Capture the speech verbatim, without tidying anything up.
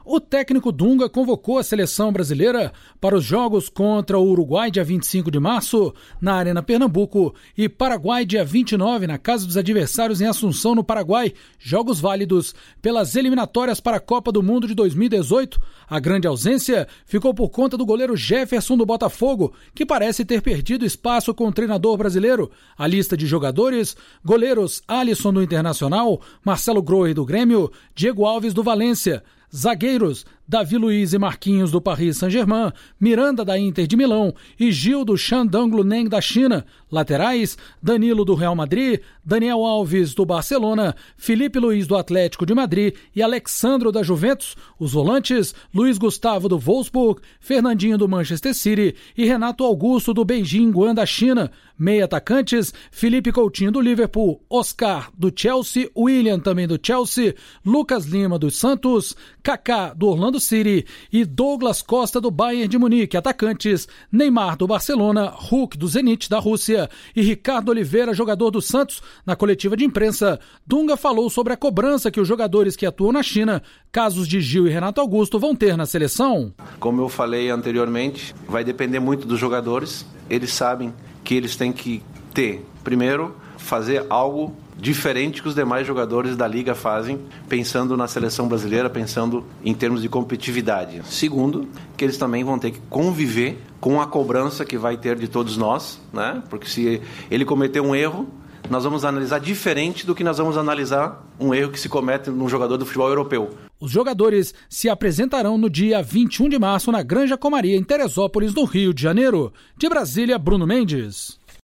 O técnico Dunga convocou a seleção brasileira para os jogos contra o Uruguai dia vinte e cinco de março, na Arena Pernambuco, e Paraguai dia vinte e nove, na casa dos adversários em Assunção, no Paraguai, jogos válidos pelas eliminatórias para a Copa do Mundo de dois mil e dezoito. A grande ausência ficou por conta do goleiro Jefferson do Botafogo, que parece ter perdido espaço com o treinador brasileiro. A lista de jogadores: goleiros Alisson do Internacional, Marcelo Grohe do Grêmio, Diego Alves do Valência. Zagueiros: Davi Luiz e Marquinhos do Paris Saint-Germain, Miranda da Inter de Milão e Gil do Shandong Luneng da China. Laterais: Danilo do Real Madrid, Daniel Alves do Barcelona, Felipe Luiz do Atlético de Madrid e Alexandro da Juventus. Os volantes: Luiz Gustavo do Wolfsburg, Fernandinho do Manchester City e Renato Augusto do Beijing Guan da China. Meia atacantes: Felipe Coutinho do Liverpool, Oscar do Chelsea, William também do Chelsea, Lucas Lima do Santos, Kaká do Orlando City e Douglas Costa do Bayern de Munique. Atacantes: Neymar do Barcelona, Hulk do Zenit da Rússia e Ricardo Oliveira, jogador do Santos. Na coletiva de imprensa, Dunga falou sobre a cobrança que os jogadores que atuam na China, casos de Gil e Renato Augusto, vão ter na seleção. Como eu falei anteriormente, vai depender muito dos jogadores. Eles sabem que eles têm que ter, primeiro, fazer algo diferente que os demais jogadores da Liga fazem, pensando na seleção brasileira, pensando em termos de competitividade. Segundo, que eles também vão ter que conviver com a cobrança que vai ter de todos nós, né? Porque se ele cometer um erro, nós vamos analisar diferente do que nós vamos analisar um erro que se comete num jogador do futebol europeu. Os jogadores se apresentarão no dia vinte e um de março na Granja Comaria, em Teresópolis, no Rio de Janeiro. De Brasília, Bruno Mendes.